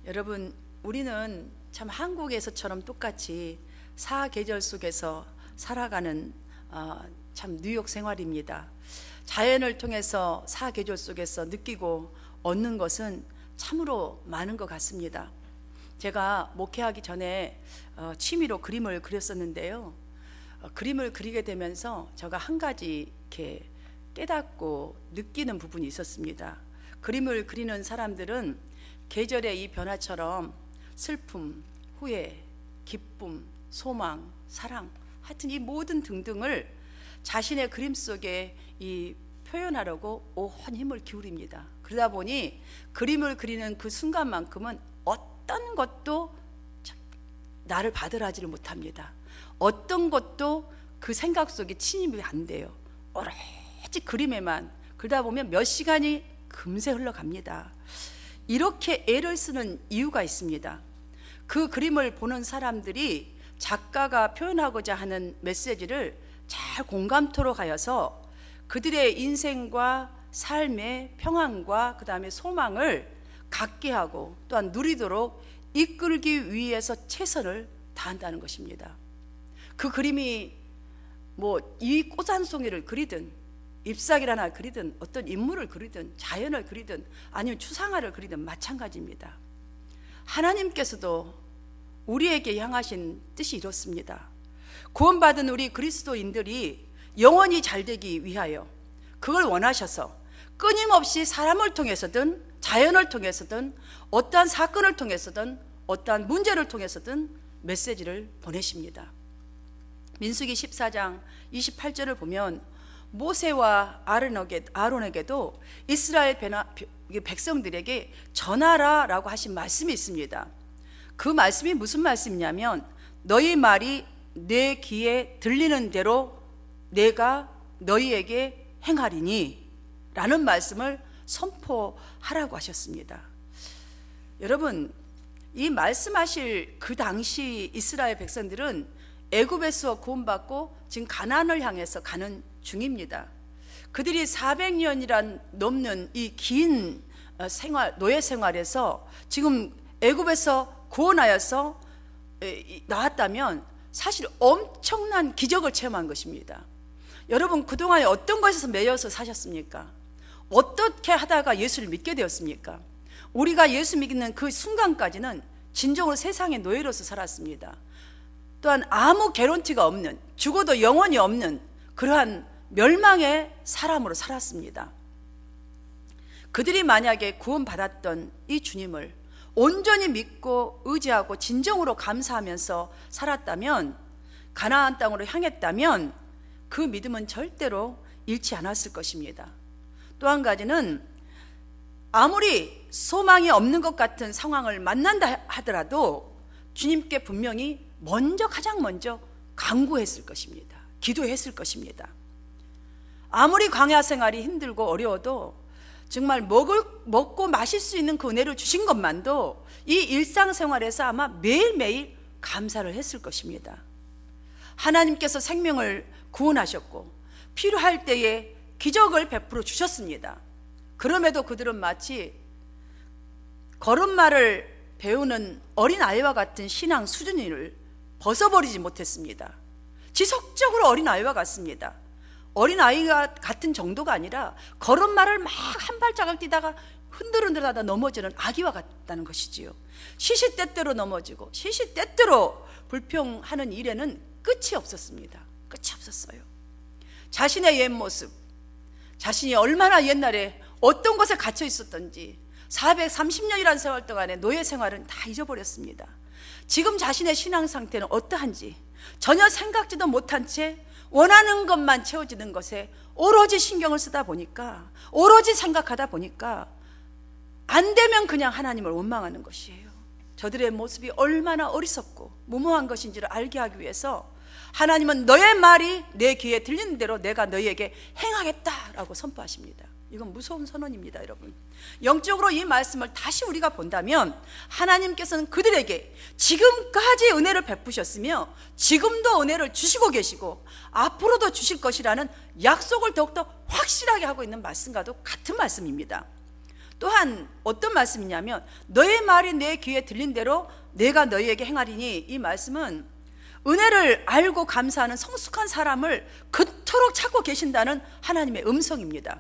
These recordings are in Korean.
여러분, 우리는 참 한국에서처럼 똑같이 사계절 속에서 살아가는 참 뉴욕 생활입니다. 자연을 통해서 사계절 속에서 느끼고 얻는 것은 참으로 많은 것 같습니다. 제가 목회하기 전에 취미로 그림을 그렸었는데요. 그림을 그리게 되면서 제가 한 가지 이렇게 깨닫고 느끼는 부분이 있었습니다. 그림을 그리는 사람들은 계절의 이 변화처럼 슬픔, 후회, 기쁨, 소망, 사랑, 하여튼 이 모든 등등을 자신의 그림 속에 이 표현하려고 온 힘을 기울입니다. 그러다 보니 그림을 그리는 그 순간만큼은 어떤 것도 나를 받으라지를 못합니다. 어떤 것도 그 생각 속에 침입이 안 돼요. 오로지 그림에만. 그러다 보면 몇 시간이 금세 흘러갑니다. 이렇게 애를 쓰는 이유가 있습니다. 그 그림을 보는 사람들이 작가가 표현하고자 하는 메시지를 잘 공감토록 하여서 그들의 인생과 삶의 평안과 그 다음에 소망을 갖게 하고 또한 누리도록 이끌기 위해서 최선을 다한다는 것입니다. 그 그림이 이 꽃한송이를 그리든 잎사귀를 하나 그리든 어떤 인물을 그리든 자연을 그리든 아니면 추상화를 그리든 마찬가지입니다. 하나님께서도 우리에게 향하신 뜻이 이렇습니다. 구원받은 우리 그리스도인들이 영원히 잘되기 위하여 그걸 원하셔서 끊임없이 사람을 통해서든 자연을 통해서든 어떠한 사건을 통해서든 어떠한 문제를 통해서든 메시지를 보내십니다. 민수기 14장 28절을 보면 모세와 아론에게도 이스라엘 백성들에게 전하라라고 하신 말씀이 있습니다. 그 말씀이 무슨 말씀이냐면 너희 말이 내 귀에 들리는 대로 내가 너희에게 행하리니 라는 말씀을 선포하라고 하셨습니다. 여러분, 이 말씀하실 그 당시 이스라엘 백성들은 애굽에서 구원받고 지금 가나안을 향해서 가는 중입니다. 그들이 400년이란 넘는 이 긴 노예 생활에서 지금 애굽에서 구원하여서 나왔다면 사실 엄청난 기적을 체험한 것입니다. 여러분, 그동안에 어떤 것에서 매여서 사셨습니까? 어떻게 하다가 예수를 믿게 되었습니까? 우리가 예수 믿는 그 순간까지는 진정으로 세상의 노예로서 살았습니다. 또한 아무 개런티가 없는, 죽어도 영원히 없는 그러한 멸망의 사람으로 살았습니다. 그들이 만약에 구원받았던 이 주님을 온전히 믿고 의지하고 진정으로 감사하면서 살았다면, 가나안 땅으로 향했다면 그 믿음은 절대로 잃지 않았을 것입니다. 또 한 가지는 아무리 소망이 없는 것 같은 상황을 만난다 하더라도 주님께 분명히 가장 먼저 간구했을 것입니다. 기도했을 것입니다. 아무리 광야 생활이 힘들고 어려워도 정말 먹고 마실 수 있는 그 은혜를 주신 것만도 이 일상생활에서 아마 매일매일 감사를 했을 것입니다. 하나님께서 생명을 구원하셨고 필요할 때에 기적을 베풀어 주셨습니다. 그럼에도 그들은 마치 걸음마를 배우는 어린아이와 같은 신앙 수준을 벗어버리지 못했습니다. 지속적으로 어린아이와 같습니다. 어린아이가 같은 정도가 아니라 걸음마를 막 한 발짝을 뛰다가 흔들흔들하다 넘어지는 아기와 같다는 것이지요. 시시때때로 넘어지고 시시때때로 불평하는 일에는 끝이 없었습니다. 끝이 없었어요. 자신의 옛 모습, 자신이 얼마나 옛날에 어떤 곳에 갇혀 있었던지 430년이라는 세월 동안의 노예 생활은 다 잊어버렸습니다. 지금 자신의 신앙 상태는 어떠한지 전혀 생각지도 못한 채 원하는 것만 채워지는 것에 오로지 신경을 쓰다 보니까, 오로지 생각하다 보니까 안 되면 그냥 하나님을 원망하는 것이에요. 저들의 모습이 얼마나 어리석고 무모한 것인지를 알게 하기 위해서 하나님은 너의 말이 내 귀에 들리는 대로 내가 너희에게 행하겠다라고 선포하십니다. 이건 무서운 선언입니다, 여러분. 영적으로 이 말씀을 다시 우리가 본다면 하나님께서는 그들에게 지금까지 은혜를 베푸셨으며 지금도 은혜를 주시고 계시고 앞으로도 주실 것이라는 약속을 더욱더 확실하게 하고 있는 말씀과도 같은 말씀입니다. 또한 어떤 말씀이냐면 너의 말이 내 귀에 들린 대로 내가 너희에게 행하리니, 이 말씀은 은혜를 알고 감사하는 성숙한 사람을 그토록 찾고 계신다는 하나님의 음성입니다.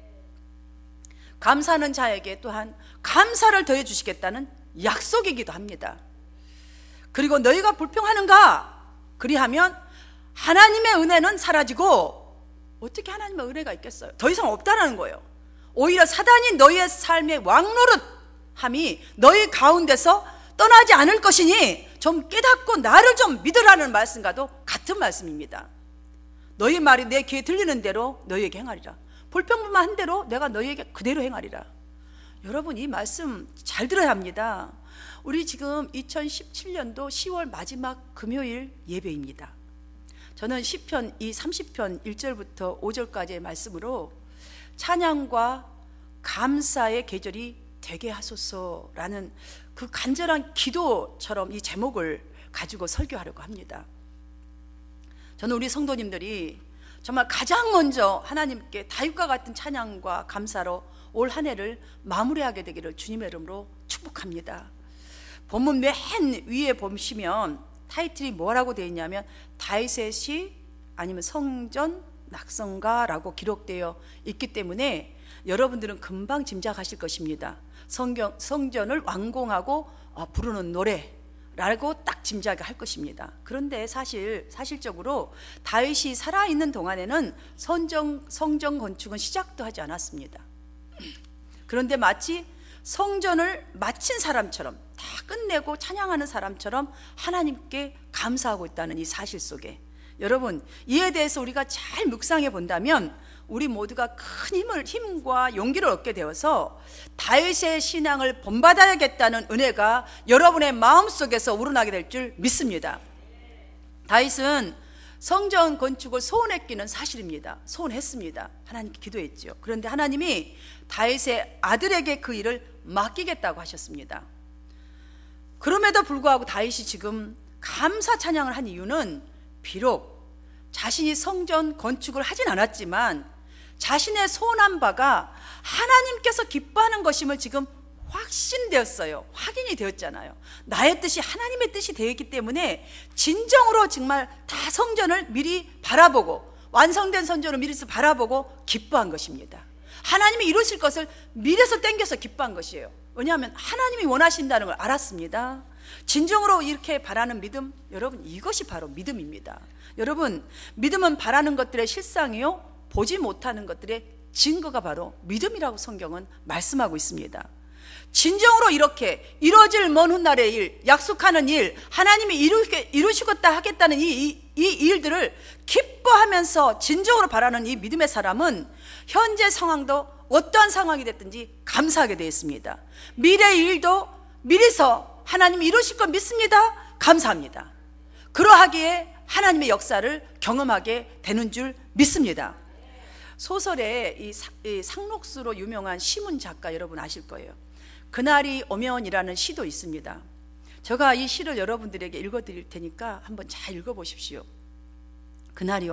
감사하는 자에게 또한 감사를 더해 주시겠다는 약속이기도 합니다. 그리고 너희가 불평하는가? 그리하면 하나님의 은혜는 사라지고, 어떻게 하나님의 은혜가 있겠어요? 더 이상 없다는 거예요. 오히려 사단이 너희의 삶의 왕노릇함이 너희 가운데서 떠나지 않을 것이니 좀 깨닫고 나를 좀 믿으라는 말씀과도 같은 말씀입니다. 너희 말이 내 귀에 들리는 대로 너희에게 행하리라. 불평불만 한 대로 내가 너희에게 그대로 행하리라. 여러분, 이 말씀 잘 들어야 합니다. 우리 지금 2017년도 10월 마지막 금요일 예배입니다. 저는 시편 이 30편 1절부터 5절까지의 말씀으로 찬양과 감사의 계절이 되게 하소서라는 그 간절한 기도처럼 이 제목을 가지고 설교하려고 합니다. 저는 우리 성도님들이 정말 가장 먼저 하나님께 다윗과 같은 찬양과 감사로 올 한 해를 마무리하게 되기를 주님의 이름으로 축복합니다. 본문 맨 위에 보시면 타이틀이 뭐라고 되어 있냐면 다윗의 시 아니면 성전 낙성가라고 기록되어 있기 때문에 여러분들은 금방 짐작하실 것입니다. 성전을 완공하고 부르는 노래라고 딱 짐작할 것입니다. 그런데 사실적으로 다윗이 살아있는 동안에는 성전 건축은 시작도 하지 않았습니다. 그런데 마치 성전을 마친 사람처럼, 다 끝내고 찬양하는 사람처럼 하나님께 감사하고 있다는 이 사실 속에, 여러분, 이에 대해서 우리가 잘 묵상해 본다면 우리 모두가 큰 힘과 용기를 얻게 되어서 다윗의 신앙을 본받아야겠다는 은혜가 여러분의 마음속에서 우러나게 될 줄 믿습니다. 다윗은 성전 건축을 소원했기는 사실입니다. 소원했습니다. 하나님께 기도했죠. 그런데 하나님이 다윗의 아들에게 그 일을 맡기겠다고 하셨습니다. 그럼에도 불구하고 다윗이 지금 감사 찬양을 한 이유는 비록 자신이 성전 건축을 하진 않았지만 자신의 소원한 바가 하나님께서 기뻐하는 것임을 지금 확신되었어요. 확인이 되었잖아요. 나의 뜻이 하나님의 뜻이 되었기 때문에 진정으로 정말 다 성전을 미리 바라보고, 완성된 성전을 미리 바라보고 기뻐한 것입니다. 하나님이 이루실 것을 미래서 땡겨서 기뻐한 것이에요. 왜냐하면 하나님이 원하신다는 걸 알았습니다. 진정으로 이렇게 바라는 믿음, 여러분, 이것이 바로 믿음입니다. 여러분, 믿음은 바라는 것들의 실상이요, 보지 못하는 것들의 증거가 바로 믿음이라고 성경은 말씀하고 있습니다. 진정으로 이렇게 이루어질 먼 훗날의 일, 약속하는 일, 하나님이 이루시겠다 하겠다는 이 일들을 기뻐하면서 진정으로 바라는 이 믿음의 사람은 현재 상황도 어떠한 상황이 됐든지 감사하게 되어 있습니다. 미래의 일도 미리서 하나님이 이루실 것 믿습니다. 감사합니다. 그러하기에 하나님의 역사를 경험하게 되는 줄 믿습니다. 소설의 이 상록수로 유명한 시문 작가 여러분 아실 거예요. 그날이 오면이라는 시도 있습니다. 제가 이 시를 여러분들에게 읽어드릴 테니까 한번 잘 읽어보십시오. 그날이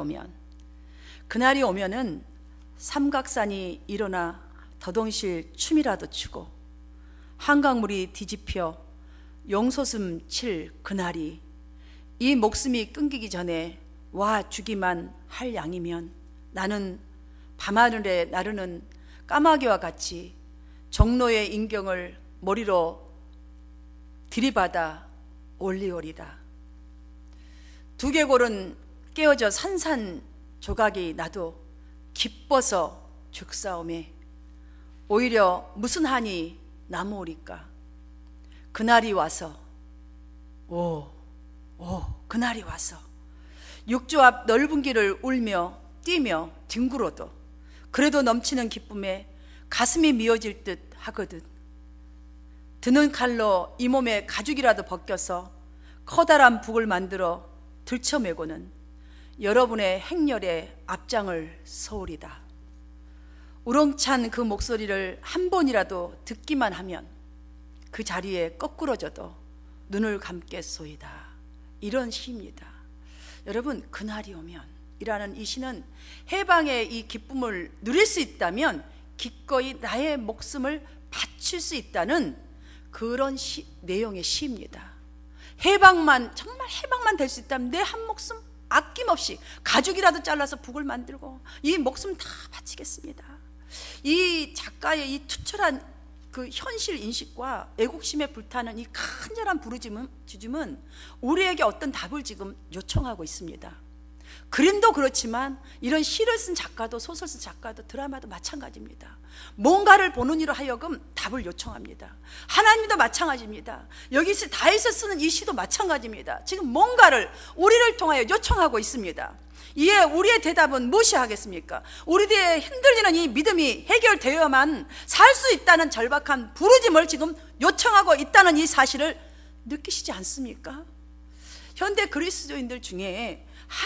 오면은 삼각산이 일어나 더동실 춤이라도 추고 한강물이 뒤집혀 용솟음 칠 그날이 이 목숨이 끊기기 전에 와 주기만 할 양이면 나는 밤하늘에 나르는 까마귀와 같이 종로의 인경을 머리로 들이받아 올리오리다. 두개골은 깨어져 산산조각이 나도 기뻐서 죽사오매 오히려 무슨 한이 남으오리까. 그날이 와서 그날이 와서 육조 앞 넓은 길을 울며 뛰며 뒹굴어도 그래도 넘치는 기쁨에 가슴이 미어질 듯 하거든. 드는 칼로 이 몸에 가죽이라도 벗겨서 커다란 북을 만들어 들쳐매고는 여러분의 행렬에 앞장을 서오리다. 우렁찬 그 목소리를 한 번이라도 듣기만 하면 그 자리에 거꾸러져도 눈을 감겠소이다. 이런 시입니다. 여러분, 그날이 오면 이라는 이 시는 해방의 이 기쁨을 누릴 수 있다면 기꺼이 나의 목숨을 바칠 수 있다는 그런 내용의 시입니다. 해방만, 정말 해방만 될 수 있다면 내 한 목숨 아낌없이 가죽이라도 잘라서 북을 만들고 이 목숨 다 바치겠습니다. 이 작가의 이 투철한 그 현실 인식과 애국심에 불타는 이 간절한 부르짖음은 우리에게 어떤 답을 지금 요청하고 있습니다. 그림도 그렇지만 이런 시를 쓴 작가도, 소설 쓴 작가도, 드라마도 마찬가지입니다. 뭔가를 보는 이로 하여금 답을 요청합니다. 하나님도 마찬가지입니다. 여기서 다윗이 쓰는 이 시도 마찬가지입니다. 지금 뭔가를 우리를 통하여 요청하고 있습니다. 이에 우리의 대답은 무엇이 하겠습니까? 우리들의 흔들리는 이 믿음이 해결되어야만 살 수 있다는 절박한 부르짖음을 지금 요청하고 있다는 이 사실을 느끼시지 않습니까? 현대 그리스도인들 중에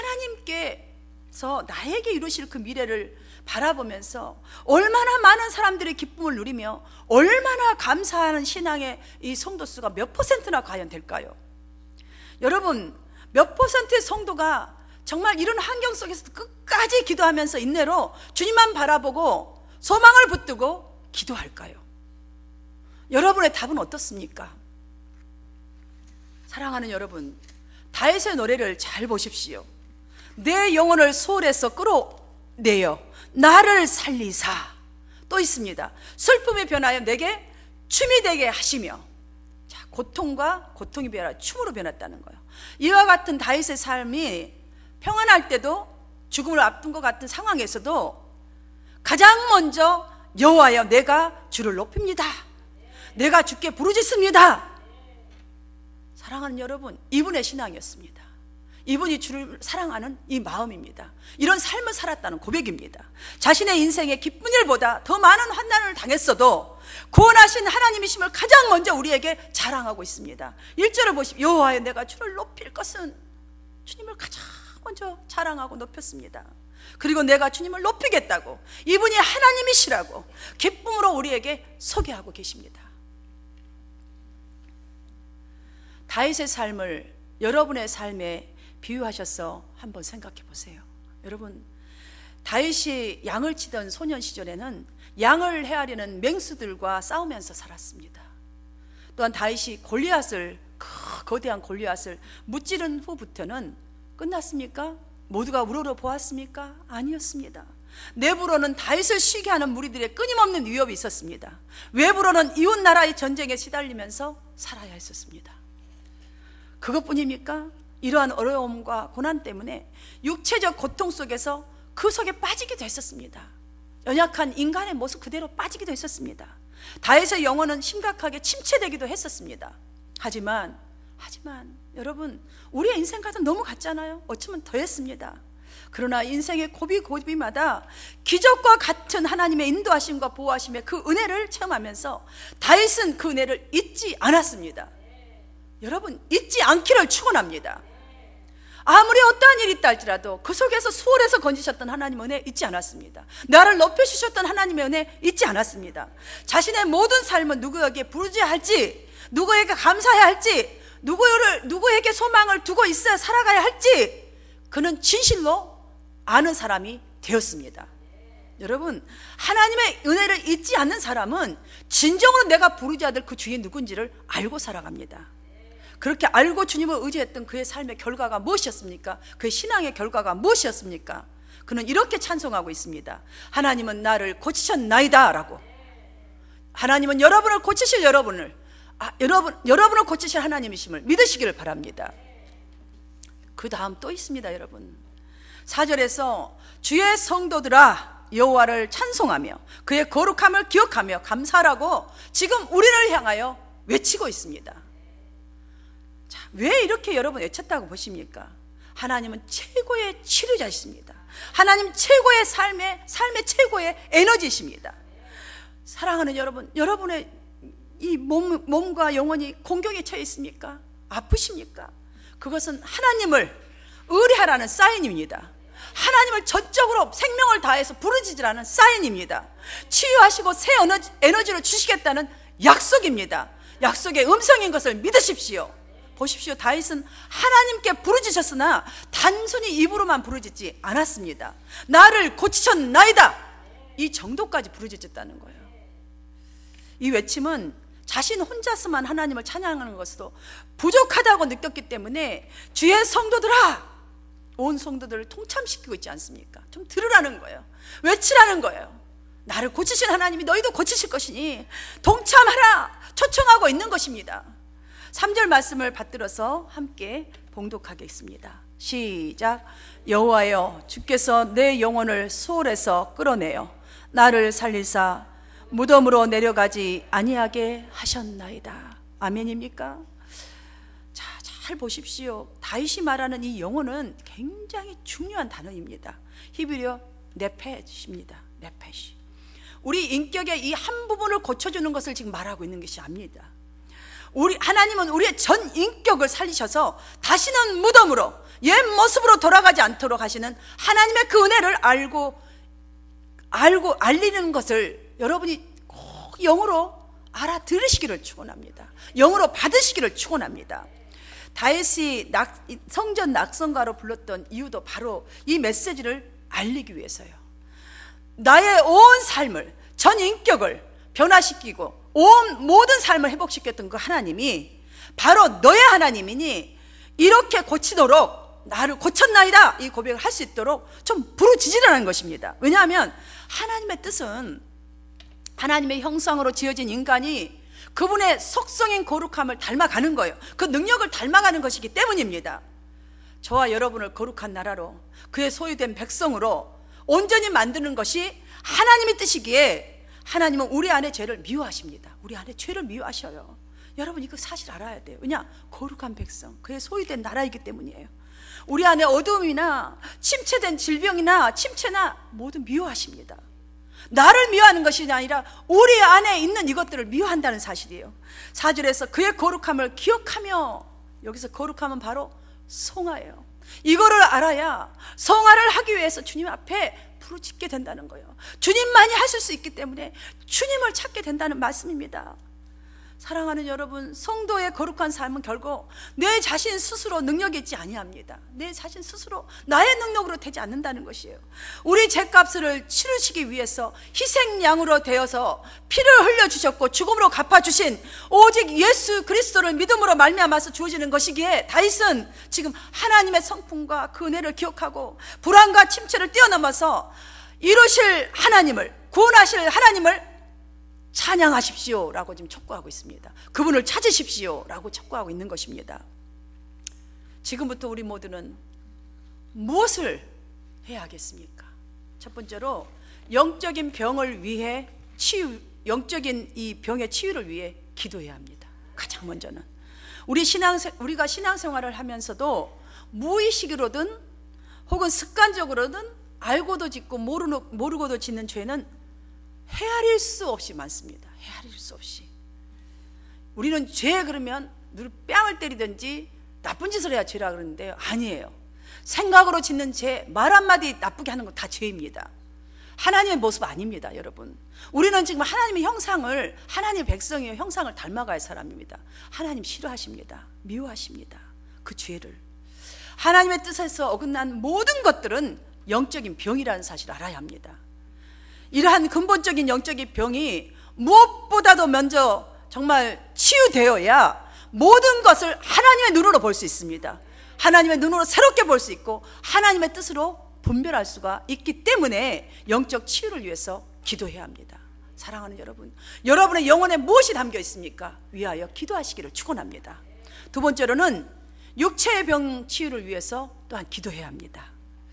하나님께서 나에게 이루실 그 미래를 바라보면서 얼마나 많은 사람들의 기쁨을 누리며 얼마나 감사하는 신앙의 이 성도 수가 몇 퍼센트나 과연 될까요? 여러분, 몇 퍼센트의 성도가 정말 이런 환경 속에서 끝까지 기도하면서 인내로 주님만 바라보고 소망을 붙들고 기도할까요? 여러분의 답은 어떻습니까? 사랑하는 여러분, 다윗의 노래를 잘 보십시오. 내 영혼을 소홀에서 끌어내어 나를 살리사. 또 있습니다. 슬픔이 변하여 내게 춤이 되게 하시며. 자, 고통이 변하여 춤으로 변했다는 거예요. 이와 같은 다윗의 삶이 평안할 때도, 죽음을 앞둔 것 같은 상황에서도 가장 먼저 여호와여, 내가 주를 높입니다. 내가 주께 부르짖습니다. 사랑하는 여러분, 이분의 신앙이었습니다. 이분이 주를 사랑하는 이 마음입니다. 이런 삶을 살았다는 고백입니다. 자신의 인생의 기쁜 일보다 더 많은 환난을 당했어도 구원하신 하나님이심을 가장 먼저 우리에게 자랑하고 있습니다. 1절을 보십시오. 여호와여, 내가 주를 높일 것은, 주님을 가장 먼저 자랑하고 높였습니다. 그리고 내가 주님을 높이겠다고, 이분이 하나님이시라고 기쁨으로 우리에게 소개하고 계십니다. 다윗의 삶을 여러분의 삶에 비유하셔서 한번 생각해 보세요. 여러분, 다윗이 양을 치던 소년 시절에는 양을 헤아리는 맹수들과 싸우면서 살았습니다. 또한 다윗이 거대한 골리앗을 무찌른 후부터는 끝났습니까? 모두가 우러러 보았습니까? 아니었습니다. 내부로는 다윗을 쉬게 하는 무리들의 끊임없는 위협이 있었습니다. 외부로는 이웃 나라의 전쟁에 시달리면서 살아야 했었습니다. 그것뿐입니까? 이러한 어려움과 고난 때문에 육체적 고통 속에서 그 속에 빠지기도 했었습니다. 연약한 인간의 모습 그대로 빠지기도 했었습니다. 다윗의 영혼은 심각하게 침체되기도 했었습니다. 하지만 여러분, 우리의 인생과도 너무 같잖아요. 어쩌면 더했습니다. 그러나 인생의 고비고비마다 기적과 같은 하나님의 인도하심과 보호하심의 그 은혜를 체험하면서 다윗은 그 은혜를 잊지 않았습니다. 여러분, 잊지 않기를 축원합니다. 아무리 어떠한 일이 있다 할지라도 그 속에서 수월해서 건지셨던 하나님의 은혜 잊지 않았습니다. 나를 높여주셨던 하나님의 은혜 잊지 않았습니다. 자신의 모든 삶은 누구에게 부르짖어야 할지, 누구에게 감사해야 할지, 누구에게 소망을 두고 있어야 살아가야 할지 그는 진실로 아는 사람이 되었습니다. 여러분, 하나님의 은혜를 잊지 않는 사람은 진정으로 내가 부르짖어야 될 그 주인 누군지를 알고 살아갑니다. 그렇게 알고 주님을 의지했던 그의 삶의 결과가 무엇이었습니까? 그의 신앙의 결과가 무엇이었습니까? 그는 이렇게 찬송하고 있습니다. 하나님은 나를 고치셨나이다 라고. 하나님은 여러분을 고치실 여러분을 고치실 하나님이심을 믿으시기를 바랍니다. 그 다음 또 있습니다. 여러분, 4절에서 주의 성도들아 여호와를 찬송하며 그의 거룩함을 기억하며 감사하라고 지금 우리를 향하여 외치고 있습니다. 자, 왜 이렇게 여러분 외쳤다고 보십니까? 하나님은 최고의 치료자이십니다. 하나님 최고의 삶의 최고의 에너지이십니다. 사랑하는 여러분, 여러분의 이 몸과 영혼이 공경에 처해 있습니까? 아프십니까? 그것은 하나님을 의뢰하라는 사인입니다. 하나님을 전적으로 생명을 다해서 부르짖으라는 사인입니다. 치유하시고 새 에너지를 주시겠다는 약속입니다. 약속의 음성인 것을 믿으십시오. 보십시오. 다윗은 하나님께 부르짖었으나 단순히 입으로만 부르짖지 않았습니다. 나를 고치셨나이다, 이 정도까지 부르짖었다는 거예요. 이 외침은 자신 혼자서만 하나님을 찬양하는 것으로 부족하다고 느꼈기 때문에 주의 성도들아, 온 성도들을 통참시키고 있지 않습니까? 좀 들으라는 거예요. 외치라는 거예요. 나를 고치신 하나님이 너희도 고치실 것이니 동참하라, 초청하고 있는 것입니다. 3절 말씀을 받들어서 함께 봉독하겠습니다. 시작. 여호와여, 주께서 내 영혼을 수월에서 끌어내어 나를 살리사 무덤으로 내려가지 아니하게 하셨나이다. 아멘입니까? 자, 잘 보십시오. 다윗이 말하는 이 영혼은 굉장히 중요한 단어입니다. 히브리어 네펫입니다. 네펫이. 우리 인격의 이 한 부분을 고쳐주는 것을 지금 말하고 있는 것이 아닙니다. 하나님은 우리의 전 인격을 살리셔서 다시는 무덤으로 옛 모습으로 돌아가지 않도록 하시는 하나님의 그 은혜를 알리는 것을 여러분이 꼭 영으로 알아들으시기를 축원합니다. 영으로 받으시기를 축원합니다. 다윗이 성전 낙성가로 불렀던 이유도 바로 이 메시지를 알리기 위해서요. 나의 온 삶을, 전 인격을 변화시키고 모든 삶을 회복시켰던 그 하나님이 바로 너의 하나님이니 이렇게 고치도록 나를 고쳤나이다, 이 고백을 할 수 있도록 좀 부르짖으라는 것입니다. 왜냐하면 하나님의 뜻은 하나님의 형상으로 지어진 인간이 그분의 속성인 거룩함을 닮아가는 거예요. 그 능력을 닮아가는 것이기 때문입니다. 저와 여러분을 거룩한 나라로, 그의 소유된 백성으로 온전히 만드는 것이 하나님의 뜻이기에 하나님은 우리 안에 죄를 미워하십니다. 우리 안에 죄를 미워하셔요. 여러분 이거 사실 알아야 돼요. 왜냐? 거룩한 백성, 그의 소유된 나라이기 때문이에요. 우리 안에 어두움이나 침체된 질병이나 침체나 모두 미워하십니다. 나를 미워하는 것이 아니라 우리 안에 있는 이것들을 미워한다는 사실이에요. 4절에서 그의 거룩함을 기억하며, 여기서 거룩함은 바로 성화예요. 이거를 알아야 성화를 하기 위해서 주님 앞에 부르짖게 된다는 거예요. 주님만이 하실 수 있기 때문에 주님을 찾게 된다는 말씀입니다. 사랑하는 여러분, 성도의 거룩한 삶은 결국 내 자신 스스로 능력이 있지 아니합니다. 내 자신 스스로 나의 능력으로 되지 않는다는 것이에요. 우리 죄값을 치르시기 위해서 희생양으로 되어서 피를 흘려주셨고 죽음으로 갚아주신 오직 예수 그리스도를 믿음으로 말미암아서 주어지는 것이기에 다윗은 지금 하나님의 성품과 그 은혜를 기억하고 불안과 침체를 뛰어넘어서 이루실 하나님을, 구원하실 하나님을 찬양하십시오 라고 지금 촉구하고 있습니다. 그분을 찾으십시오 라고 촉구하고 있는 것입니다. 지금부터 우리 모두는 무엇을 해야 하겠습니까? 첫 번째로 영적인 병을 위해 영적인 이 병의 치유를 위해 기도해야 합니다. 가장 먼저는 우리가 신앙생활을 하면서도 무의식으로든 혹은 습관적으로든 알고도 짓고 모르고도 짓는 죄는 헤아릴 수 없이 많습니다. 헤아릴 수 없이. 우리는 죄 그러면 늘 뺨을 때리든지 나쁜 짓을 해야 죄라 그러는데요, 아니에요. 생각으로 짓는 죄, 말 한마디 나쁘게 하는 건 다 죄입니다. 하나님의 모습 아닙니다, 여러분. 우리는 지금 하나님의 형상을, 하나님의 백성의 형상을 닮아갈 사람입니다. 하나님 싫어하십니다. 미워하십니다. 그 죄를. 하나님의 뜻에서 어긋난 모든 것들은 영적인 병이라는 사실을 알아야 합니다. 이러한 근본적인 영적인 병이 무엇보다도 먼저 정말 치유되어야 모든 것을 하나님의 눈으로 볼 수 있습니다. 하나님의 눈으로 새롭게 볼 수 있고 하나님의 뜻으로 분별할 수가 있기 때문에 영적 치유를 위해서 기도해야 합니다. 사랑하는 여러분, 여러분의 영혼에 무엇이 담겨 있습니까? 위하여 기도하시기를 축원합니다. 두 번째로는 육체의 병 치유를 위해서 또한 기도해야 합니다.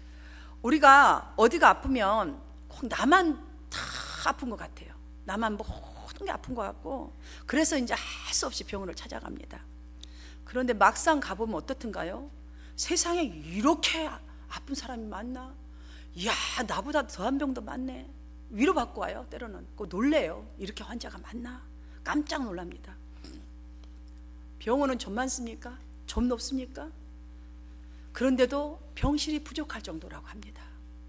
우리가 어디가 아프면 꼭 나만 다 아픈 것 같아요. 나만 모든 게 아픈 것 같고, 그래서 이제 할 수 없이 병원을 찾아갑니다. 그런데 막상 가보면 어떻든가요? 세상에 이렇게 아픈 사람이 많나? 이야, 나보다 더한 병도 많네. 위로받고 와요. 때로는 꼭 놀래요. 이렇게 환자가 많나? 깜짝 놀랍니다. 병원은 좀 많습니까? 좀 높습니까? 그런데도 병실이 부족할 정도라고 합니다.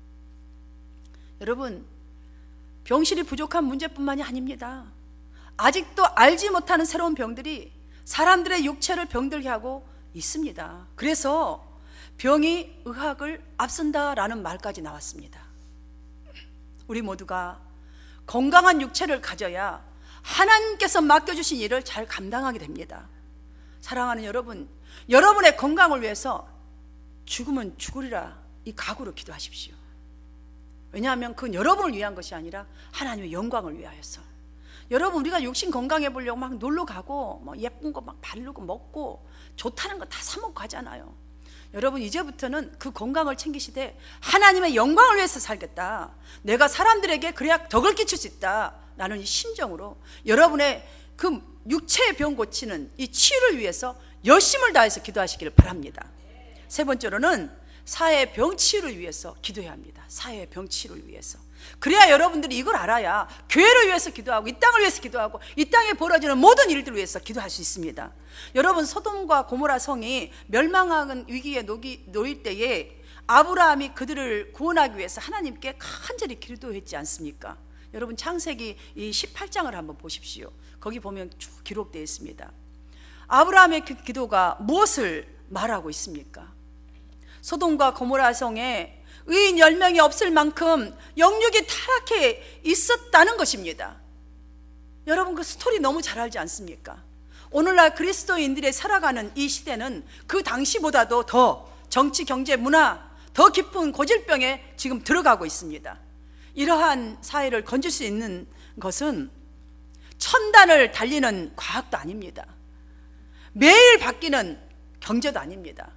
여러분, 병실이 부족한 문제뿐만이 아닙니다. 아직도 알지 못하는 새로운 병들이 사람들의 육체를 병들게 하고 있습니다. 그래서 병이 의학을 앞선다라는 말까지 나왔습니다. 우리 모두가 건강한 육체를 가져야 하나님께서 맡겨주신 일을 잘 감당하게 됩니다. 사랑하는 여러분, 여러분의 건강을 위해서 죽으면 죽으리라 이 각오로 기도하십시오. 왜냐하면 그건 여러분을 위한 것이 아니라 하나님의 영광을 위하여서. 여러분, 우리가 육신 건강해 보려고 막 놀러 가고 뭐 예쁜 거 막 바르고 먹고 좋다는 거 다 사 먹고 하잖아요. 여러분, 이제부터는 그 건강을 챙기시되 하나님의 영광을 위해서 살겠다, 내가 사람들에게 그래야 덕을 끼칠 수 있다 라는 이 심정으로 여러분의 그 육체의 병 고치는 이 치유를 위해서 열심을 다해서 기도하시기를 바랍니다. 세 번째로는 사회의 병 치유를 위해서 기도해야 합니다. 사회의 병 치유를 위해서. 그래야 여러분들이 이걸 알아야 교회를 위해서 기도하고 이 땅을 위해서 기도하고 이 땅에 벌어지는 모든 일들을 위해서 기도할 수 있습니다. 여러분, 소돔과 고모라 성이 멸망하는 위기에 놓일 때에 아브라함이 그들을 구원하기 위해서 하나님께 간절히 기도했지 않습니까? 여러분, 창세기 이 18장을 한번 보십시오. 거기 보면 쭉 기록되어 있습니다. 아브라함의 그 기도가 무엇을 말하고 있습니까? 소돔과 고모라 성에 의인 10명이 없을 만큼 영육이 타락해 있었다는 것입니다. 여러분, 그 스토리 너무 잘 알지 않습니까? 오늘날 그리스도인들이 살아가는 이 시대는 그 당시보다도 더 정치, 경제, 문화 더 깊은 고질병에 지금 들어가고 있습니다. 이러한 사회를 건질 수 있는 것은 천단을 달리는 과학도 아닙니다. 매일 바뀌는 경제도 아닙니다.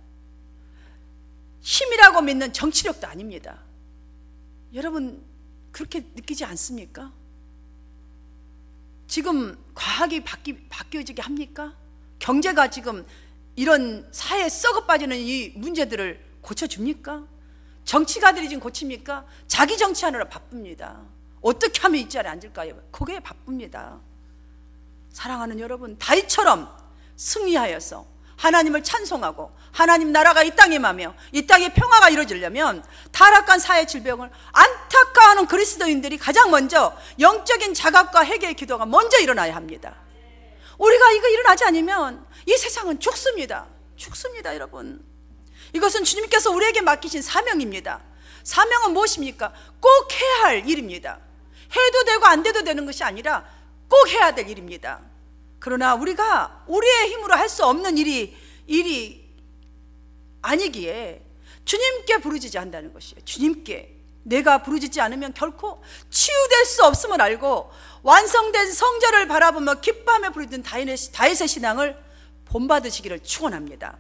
힘이라고 믿는 정치력도 아닙니다. 여러분, 그렇게 느끼지 않습니까? 지금 과학이 바뀌어지게 합니까? 경제가 지금 이런 사회에 썩어 빠지는 이 문제들을 고쳐줍니까? 정치가들이 지금 고칩니까? 자기 정치하느라 바쁩니다. 어떻게 하면 이 자리에 앉을까요? 거기에 바쁩니다. 사랑하는 여러분, 다윗처럼 승리하여서 하나님을 찬송하고 하나님 나라가 이 땅에 임하며 이 땅에 평화가 이루어지려면 타락한 사회 질병을 안타까워하는 그리스도인들이 가장 먼저 영적인 자각과 회개의 기도가 먼저 일어나야 합니다. 우리가 이거 일어나지 않으면 이 세상은 죽습니다. 죽습니다, 여러분. 이것은 주님께서 우리에게 맡기신 사명입니다. 사명은 무엇입니까? 꼭 해야 할 일입니다. 해도 되고 안 돼도 되는 것이 아니라 꼭 해야 될 일입니다. 그러나 우리가 우리의 힘으로 할 수 없는 일이 아니기에 주님께 부르짖어야 한다는 것이에요. 주님께. 내가 부르짖지 않으면 결코 치유될 수 없음을 알고 완성된 성전을 바라보며 기뻐하며 부르짖는 다윗의 신앙을 본받으시기를 축원합니다.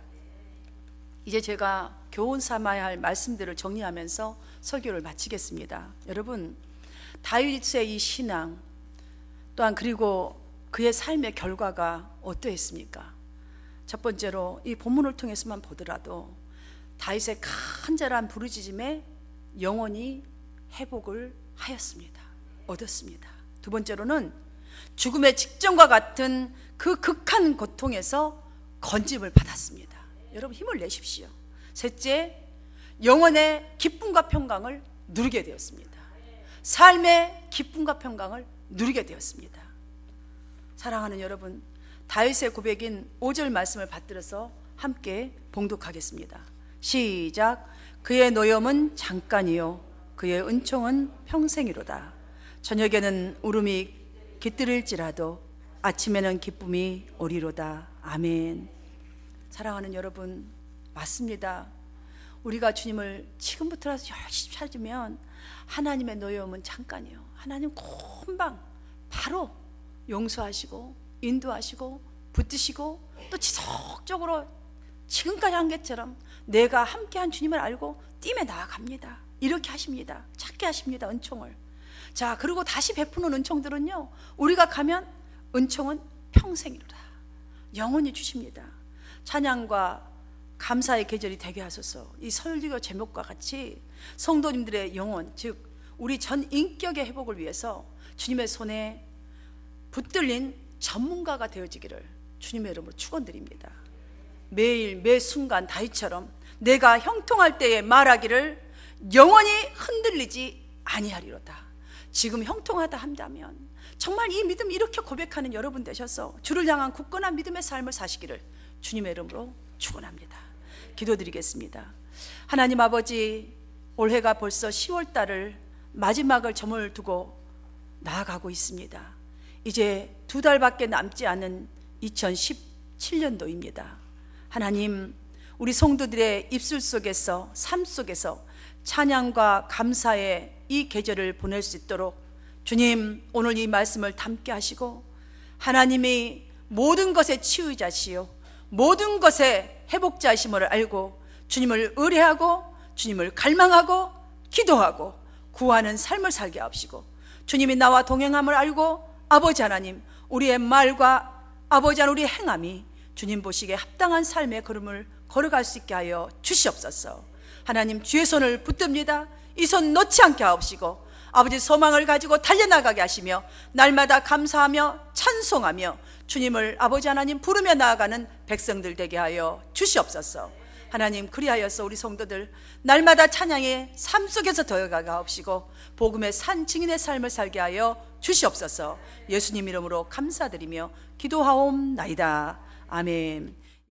이제 제가 교훈 삼아야 할 말씀들을 정리하면서 설교를 마치겠습니다. 여러분, 다윗의 이 신앙 또한 그리고 그의 삶의 결과가 어떠했습니까? 첫 번째로 이 본문을 통해서만 보더라도 다윗의 간절한 부르짖음에 영혼이 회복을 하였습니다. 얻었습니다. 두 번째로는 죽음의 직전과 같은 그 극한 고통에서 건짐을 받았습니다. 여러분, 힘을 내십시오. 셋째, 영혼의 기쁨과 평강을 누리게 되었습니다. 삶의 기쁨과 평강을 누리게 되었습니다. 사랑하는 여러분, 다윗의 고백인 5절 말씀을 받들어서 함께 봉독하겠습니다. 시작. 그의 노염은 잠깐이요 그의 은총은 평생이로다. 저녁에는 울음이 깃들일지라도 아침에는 기쁨이 오리로다. 아멘. 사랑하는 여러분, 맞습니다. 우리가 주님을 지금부터라도 열심히 찾으면 하나님의 노여움은 잠깐이요, 하나님 금방 바로 용서하시고 인도하시고 붙드시고 또 지속적으로 지금까지 한 것처럼 내가 함께한 주님을 알고 뛰며 나아갑니다. 이렇게 하십니다. 찾게 하십니다. 은총을. 자, 그리고 다시 베푸는 은총들은요, 우리가 가면 은총은 평생이로다. 영원히 주십니다. 찬양과 감사의 계절이 되게 하소서. 이 설교 제목과 같이 성도님들의 영혼, 즉 우리 전 인격의 회복을 위해서 주님의 손에 붙들린 전문가가 되어지기를 주님의 이름으로 축원드립니다. 매일 매 순간 다윗처럼 내가 형통할 때에 말하기를 영원히 흔들리지 아니하리로다. 지금 형통하다 한다면 정말 이 믿음 이렇게 고백하는 여러분 되셔서 주를 향한 굳건한 믿음의 삶을 사시기를 주님의 이름으로 축원합니다. 기도드리겠습니다. 하나님 아버지, 올해가 벌써 10월 달을 마지막을 점을 두고 나아가고 있습니다. 이제 2달밖에 남지 않은 2017년도입니다. 하나님, 우리 성도들의 입술 속에서, 삶 속에서 찬양과 감사의 이 계절을 보낼 수 있도록 주님, 오늘 이 말씀을 담게 하시고, 하나님이 모든 것의 치유자시요 모든 것의 회복자이심을 알고 주님을 의뢰하고 주님을 갈망하고 기도하고 구하는 삶을 살게 하옵시고, 주님이 나와 동행함을 알고 아버지 하나님, 우리의 말과 아버지 하나님, 우리의 행함이 주님 보시기에 합당한 삶의 걸음을 걸어갈 수 있게 하여 주시옵소서. 하나님, 주의 손을 붙듭니다. 이 손 놓지 않게 하옵시고 아버지 소망을 가지고 달려나가게 하시며 날마다 감사하며 찬송하며 주님을 아버지 하나님 부르며 나아가는 백성들 되게 하여 주시옵소서. 하나님, 그리하여서 우리 성도들 날마다 찬양의 삶 속에서 더해가게 하옵시고 복음의 산 증인의 삶을 살게 하여 주시옵소서. 예수님 이름으로 감사드리며 기도하옵나이다. 아멘.